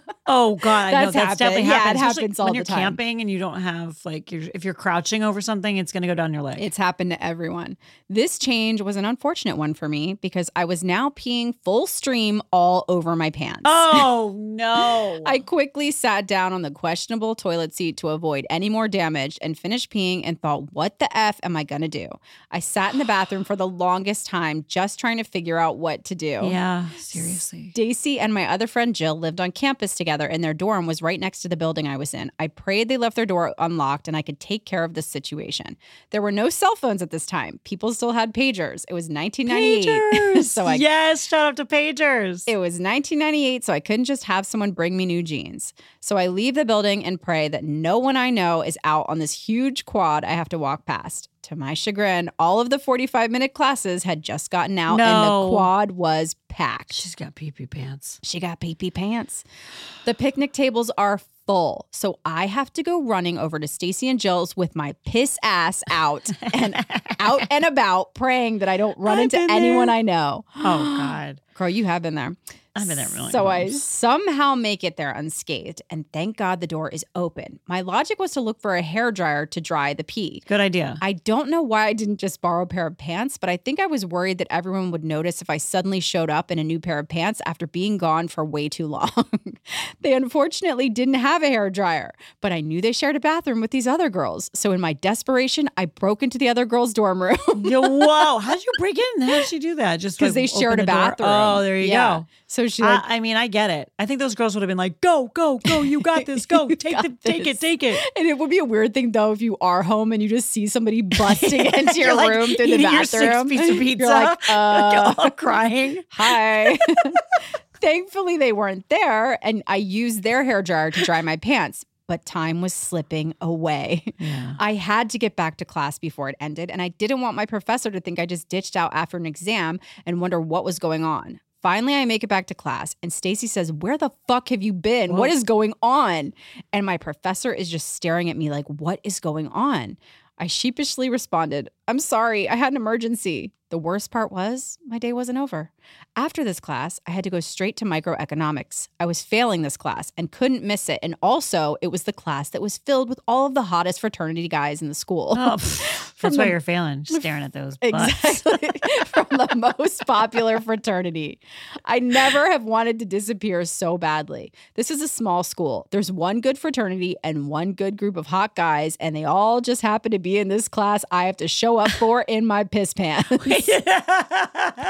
Oh God, I know That's that's happened. definitely Yeah, it happens. Especially happens all when the you're time. camping and you don't have like you're, if you're crouching over something, it's gonna go down your leg. It's happened to everyone. This change was an unfortunate one for me because I was now peeing full stream all over my pants. oh no! I quickly sat down on the questionable toilet seat to avoid any more damage and finished peeing and thought, what the F am I going to do? I sat in the bathroom for the longest time just trying to figure out what to do. yeah, seriously. Stacy and my other friend Jill lived on campus together, and their dorm was right next to the building I was in. I prayed they left their door unlocked and I could take care of this situation. There were no cell phones at this time. People still had pagers. It was nineteen ninety-eight. Pagers. so I yes, shout out to pagers. It was nineteen ninety-eight, so I couldn't just have someone bring me new jeans. So I leave the building and pray that no one I know is out on this huge quad I have to walk past. To my chagrin, all of the forty-five minute classes had just gotten out and No. the quad was packed. She's got pee pee pants. She got pee-pee pants. The picnic tables are full, so I have to go running over to Stacy and Jill's with my piss ass out and out and about, praying that I don't run I've into been anyone there. I know. Oh God, Girl, you have been there. I've been there really. So I times. somehow make it there unscathed, and thank God the door is open. My logic was to look for a hairdryer to dry the pee. Good idea. I don't know why I didn't just borrow a pair of pants, but I think I was worried that everyone would notice if I suddenly showed up in a new pair of pants after being gone for way too long. They unfortunately didn't have a hairdryer, but I knew they shared a bathroom with these other girls. So in my desperation, I broke into the other girls' dorm room. Yo, whoa! How did you break in? How did she do that? Just Because like, they shared open a the door? bathroom. Oh, there you Yeah. go. So she like, I, I mean, I get it. I think those girls would have been like, "Go, go, go! You got this! Go, You take got the, take this." it, take it." and it would be a weird thing though if you are home and you just see somebody busting into your You're, like, room through the eating your six bathroom. piece of pizza. You're like, uh, all crying. hi. Thankfully, they weren't there, and I used their hairdryer to dry my pants. But time was slipping away. Yeah. I had to get back to class before it ended, and I didn't want my professor to think I just ditched out after an exam and wonder what was going on. Finally, I make it back to class, and Stacy says, "Where the fuck have you been? Whoa. What is going on?" And my professor is just staring at me like, "What is going on?" I sheepishly responded, "I'm sorry, I had an emergency." The worst part was my day wasn't over. After this class, I had to go straight to microeconomics. I was failing this class and couldn't miss it. And also, it was the class that was filled with all of the hottest fraternity guys in the school. Oh, pff, that's the- why you're failing, just staring at those butts. Exactly. From the most popular fraternity. I never have wanted to disappear so badly. This is a small school. There's one good fraternity and one good group of hot guys, and they all just happen to be in this class I have to show up for in my piss pants.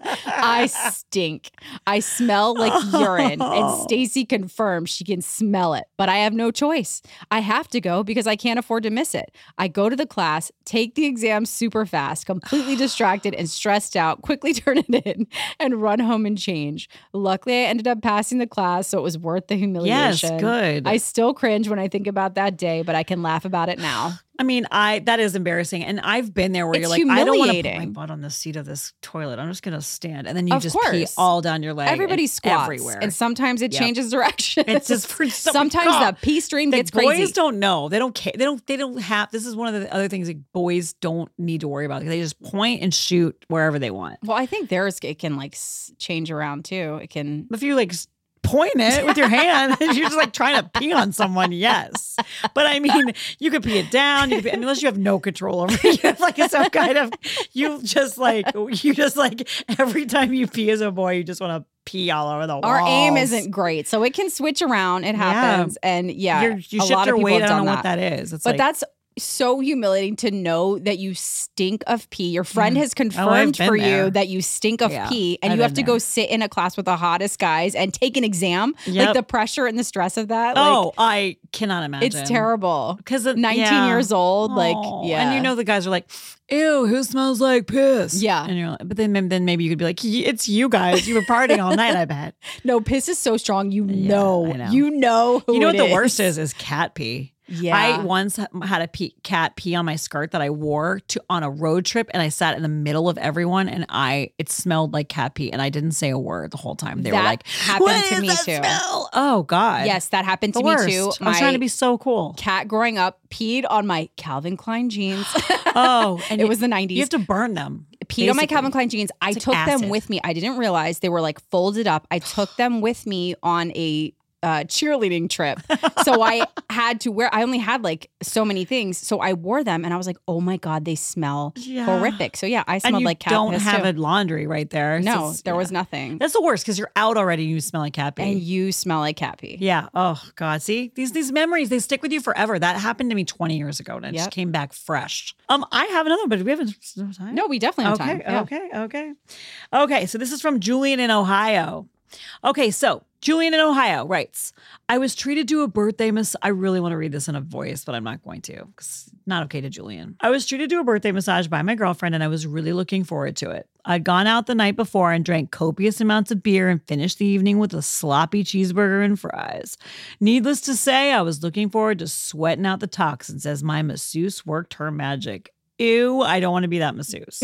I stink. I smell like urine. And Stacy confirms she can smell it, but I have no choice. I have to go because I can't afford to miss it. I go to the class, take the exam super fast, completely distracted and stressed out, quickly turn it in and run home and change. Luckily, I ended up passing the class, so it was worth the humiliation. Yes, good. I still cringe when I think about that day, but I can laugh about it now. I mean, I that is embarrassing. And I've been there where It's you're like, I don't want to put humiliating. my butt on the seat of this toilet. I'm just going to stand. And then you Of just pee course. all down your leg. Everybody and squats, everywhere. and sometimes it Yep. changes direction. It's just for some- sometimes God. the pee stream The gets boys crazy. don't know. They don't care. They don't. They don't have. This is one of the other things that boys don't need to worry about. They just point and shoot wherever they want. Well, I think theirs it can like s- change around too. It can. If you like s- point it with your hand, and you're just like trying to pee on someone, yes. But I mean, you could pee it down. You could pee, unless you have no control over it. You have like some kind of. You just like you just like every time you pee as a boy, you just want to pee all over the walls. Our aim isn't great, so it can switch around. It happens, and yeah, You're, you a shift lot your of people weight. have I done don't know that. what that is. It's But like, that's so humiliating to know that you stink of pee. Your friend Yeah. has Oh, I've confirmed been for there. you that you stink of Yeah, pee, and I've you have been to go there. sit in a class with the hottest guys and take an exam. Yep. Like the pressure and the stress of that. oh, like, I cannot imagine. it's terrible. Because nineteen years old, like, yeah. and you know the guys are like, "Ew, who smells like piss?" Yeah. and you're like, but then then maybe you could be like, "Y- "It's you guys. You were partying all night, I bet." No, piss is so strong. You Yeah, know, I know. you know. Who You know what it the is. worst is? Is cat pee. Yeah. I once had a pee, cat pee on my skirt that I wore to on a road trip, and I sat in the middle of everyone, and I it smelled like cat pee, and I didn't say a word the whole time. They That were like, happened "What to is me that too." smell?" Oh God, Yes, that happened the to worst. me too. I was trying to be so cool. cat growing up peed on my Calvin Klein jeans. Oh, and it you- was the nineties. You have to burn them. Peed on my basically. Calvin Klein jeans. I It's took like them acid. with me. I didn't realize they were like folded up. I took them with me on a uh, cheerleading trip. So I had to wear, I only had like so many things. So I wore them and I was like, oh my God, they smell Yeah. horrific. So yeah, I And smelled you like cat don't piss have too. a laundry right there. So No, it's- there yeah. was nothing. That's the worst because you're out already and you smell like cat pee. And you smell like cat pee. Yeah. Oh God. See these these memories they stick with you forever. That happened to me twenty years ago, and it Yep. just came back fresh. Um, I have another, one, but we haven't no time. No, we definitely have Okay. time. Yeah. Okay. Okay. Okay. So this is from Julian in Ohio. Okay. So Julian in Ohio writes, I was treated to a birthday massage. I really want to read this in a voice, but I'm not going to because not okay to Julian. I was treated to a birthday massage by my girlfriend and I was really looking forward to it. I'd gone out the night before and drank copious amounts of beer and finished the evening with a sloppy cheeseburger and fries. Needless to say, I was looking forward to sweating out the toxins as my masseuse worked her magic. Ew, I don't want to be that masseuse.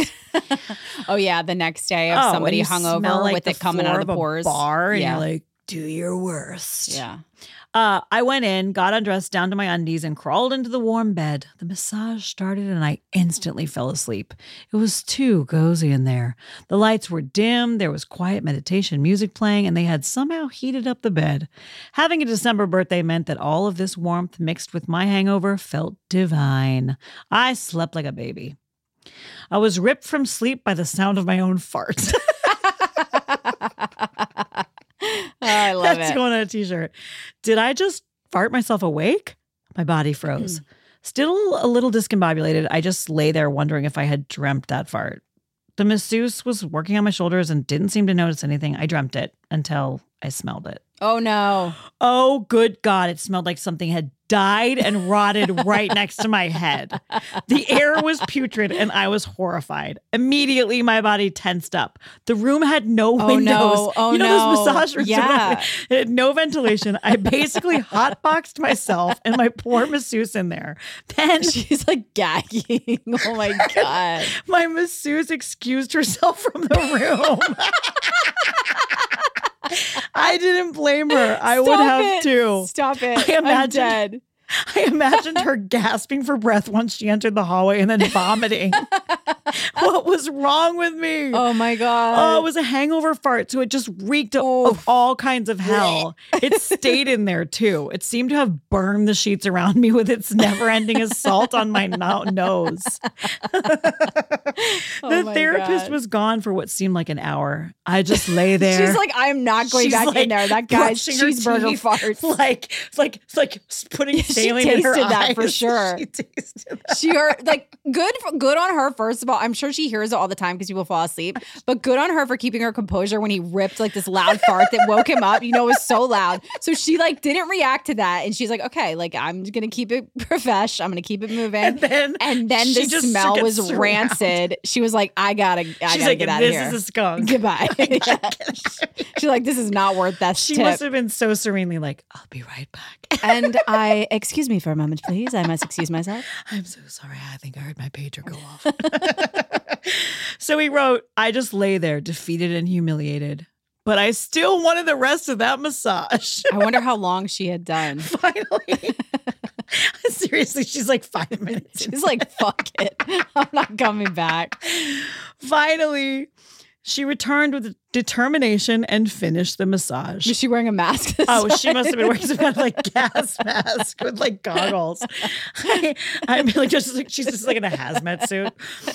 Oh yeah, the next day of Oh, somebody and you smell hungover like with the it coming floor out of the a pores. bar, and yeah. you're like, do your worst. yeah. Uh, I went in, got undressed down to my undies, and crawled into the warm bed. The massage started, and I instantly fell asleep. It was too cozy in there. The lights were dim, there was quiet meditation music playing, and they had somehow heated up the bed. Having a December birthday meant that all of this warmth mixed with my hangover felt divine. I slept like a baby. I was ripped from sleep by the sound of my own fart. Oh, I love That's it. going on a t-shirt. Did I just fart myself awake? My body froze. Still a little discombobulated, I just lay there wondering if I had dreamt that fart. The masseuse was working on my shoulders and didn't seem to notice anything. I dreamt it until I smelled it. Oh no. Oh, good God. It smelled like something had died and rotted right next to my head. The air was putrid and I was horrified. Immediately, my body tensed up. The room had no Oh, windows. no. Oh, you know no. those massage rooms? Yeah. It had no ventilation. I basically hotboxed myself and my poor masseuse in there. Then She's like gagging. Oh my God. my masseuse excused herself from the room. I didn't blame her. I would Stop have it. too. Stop it. I I'm imagine- dead. I imagined her gasping for breath once she entered the hallway and then vomiting. What was wrong with me? Oh my God. Oh, it was a hangover fart, so it just reeked of, of all kinds of hell. It stayed in there too. It seemed to have burned the sheets around me with its never-ending assault on my no- nose. Oh The my therapist God. was gone for what seemed like an hour. I just lay there. She's like, I'm not going She's back like in there. That guy's brushing her cheeseburger teeth, farts. Like, it's like, it's like putting She's sailing in her tasted that for eyes. sure. She tasted that. She heard like good for, good on her. First of all, I'm sure she hears it all the time because people fall asleep. But good on her for keeping her composure when he ripped like this loud fart that woke him up. You know, it was so loud. So she like didn't react to that, and she's like, okay, like I'm gonna keep it profesh. I'm gonna keep it moving. And then, and then she the just smell gets was surrounded. rancid. She was like, I gotta, I She's gotta like, get out this of here. is a skunk. Goodbye. Yeah. She's like, this is not worth that She tip. must have been so serenely like, I'll be right back. And I, excuse me for a moment, please. I must excuse myself. I'm so sorry. I think I heard my pager go off. So he wrote, I just lay there defeated and humiliated, but I still wanted the rest of that massage. I wonder how long she had done. Finally. Seriously, she's like five minutes. She's like, fuck it. I'm not coming back. Finally, she returned with determination and finished the massage. Was she wearing a mask? this Oh, she time? must have been wearing some kind of like gas mask with like goggles. I, I mean, like just like she's just like in a hazmat suit.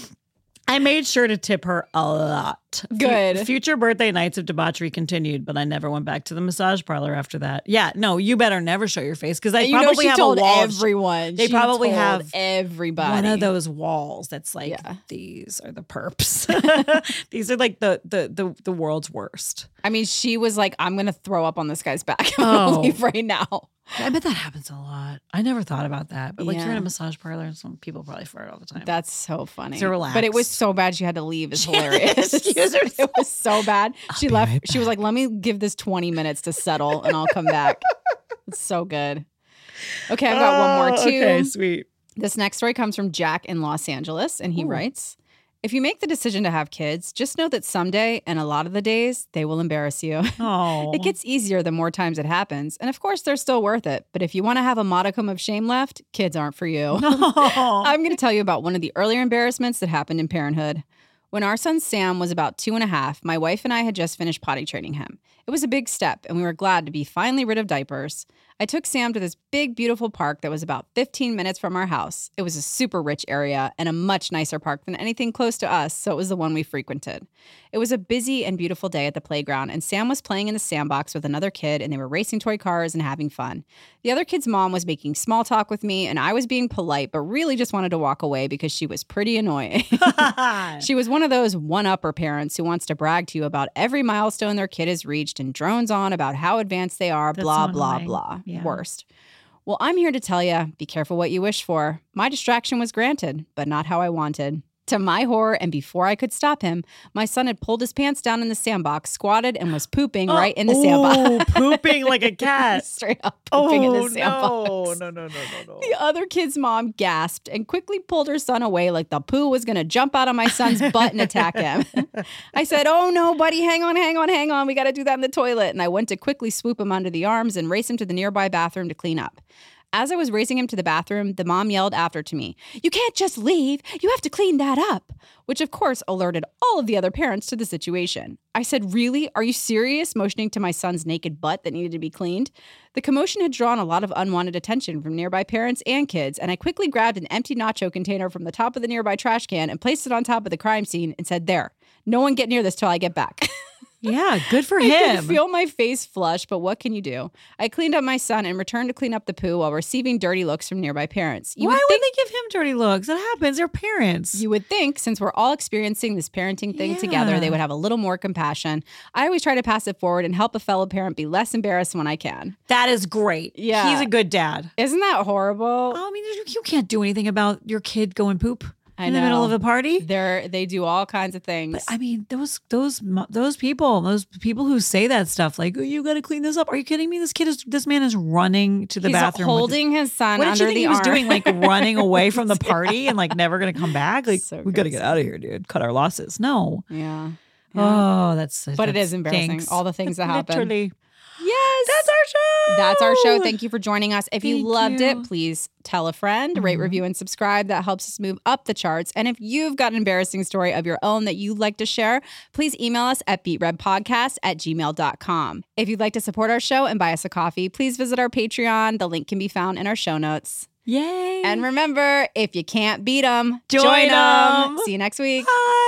I made sure to tip her a lot. Good. F- future birthday nights of debauchery continued, but I never went back to the massage parlor after that. Yeah, no, you better never show your face because they And you know probably she have told a wall. of- everyone. They She probably told have everybody. One of those walls that's like, Yeah. these are the perps. These are like the, the the the world's worst. I mean, she was like, I'm gonna throw up on this guy's back. I'm Oh. gonna leave right now. I bet that happens a lot. I never thought about that. But like you're in Yeah. a massage parlor, some people probably fart all the time. That's so funny. So relax. But it was so bad she had to leave. It's She had to hilarious. excuse herself. It was so bad. she be left. right She was like, let me give this twenty minutes to settle and I'll come back. It's so good. Okay, I've got one more Oh, too. Okay, sweet. This next story comes from Jack in Los Angeles, and he Ooh. writes, if you make the decision to have kids, just know that someday, and a lot of the days, they will embarrass you. Oh, It gets easier the more times it happens. And of course, they're still worth it. But if you want to have a modicum of shame left, kids aren't for you. no. I'm going to tell you about one of the earlier embarrassments that happened in parenthood. When our son Sam was about two and a half, my wife and I had just finished potty training him. It was a big step, and we were glad to be finally rid of diapers. I took Sam to this big, beautiful park that was about fifteen minutes from our house. It was a super rich area and a much nicer park than anything close to us, so it was the one we frequented. It was a busy and beautiful day at the playground, and Sam was playing in the sandbox with another kid, and they were racing toy cars and having fun. The other kid's mom was making small talk with me, and I was being polite, but really just wanted to walk away because she was pretty annoying. She was one of those one-upper parents who wants to brag to you about every milestone their kid has reached and drones on about how advanced they are, That's blah, so blah, annoying. blah. Yeah. Worst. Well, I'm here to tell you, be careful what you wish for. My distraction was granted, but not how I wanted. To my horror, and before I could stop him, my son had pulled his pants down in the sandbox, squatted, and was pooping right in the oh, sandbox. pooping like a cat. Straight up pooping Oh in the sandbox. no, no, no, no, no, no. The other kid's mom gasped and quickly pulled her son away like the poo was going to jump out of my son's butt and attack him. I said, oh no, buddy, hang on, hang on, hang on. We got to do that in the toilet. And I went to quickly swoop him under the arms and race him to the nearby bathroom to clean up. As I was racing him to the bathroom, the mom yelled after to me, you can't just leave. You have to clean that up, which of course alerted all of the other parents to the situation. I said, really? Are you serious? Motioning to my son's naked butt that needed to be cleaned. The commotion had drawn a lot of unwanted attention from nearby parents and kids, and I quickly grabbed an empty nacho container from the top of the nearby trash can and placed it on top of the crime scene and said, there, no one get near this till I get back. Yeah, good for I him. could feel my face flush, but what can you do? I cleaned up my son and returned to clean up the poo while receiving dirty looks from nearby parents. You Why would would think, they give him dirty looks? That happens. They're parents. you would think, since we're all experiencing this parenting thing Yeah. together, they would have a little more compassion. I always try to pass it forward and help a fellow parent be less embarrassed when I can. That is great. Yeah. He's a good dad. Isn't that horrible? Oh, I mean, you, you can't do anything about your kid going poop I in the middle know. of a party. They're they do all kinds of things. But I mean, those those mo- those people, those people who say that stuff, like, "Oh, you got to clean this up." Are you kidding me? This kid is this man is running to the He's bathroom, with holding his son What did under you think the he was arm. doing? Like running away from the party and like never gonna come back? Like So we got to gross. get out of here, dude. Cut our losses. No. yeah. Oh, that's But it that's- is embarrassing. thanks. All the things that happen. Literally. Yes. That's our show. That's our show. Thank you for joining us. If you Thank loved you. it, please tell a friend, rate, Mhm. review, and subscribe. That helps us move up the charts. And if you've got an embarrassing story of your own that you'd like to share, please email us at beatredpodcast at gmail dot com. If you'd like to support our show and buy us a coffee, please visit our Patreon. The link can be found in our show notes. Yay. And remember, if you can't beat them, Join 'em. See you next week. Bye.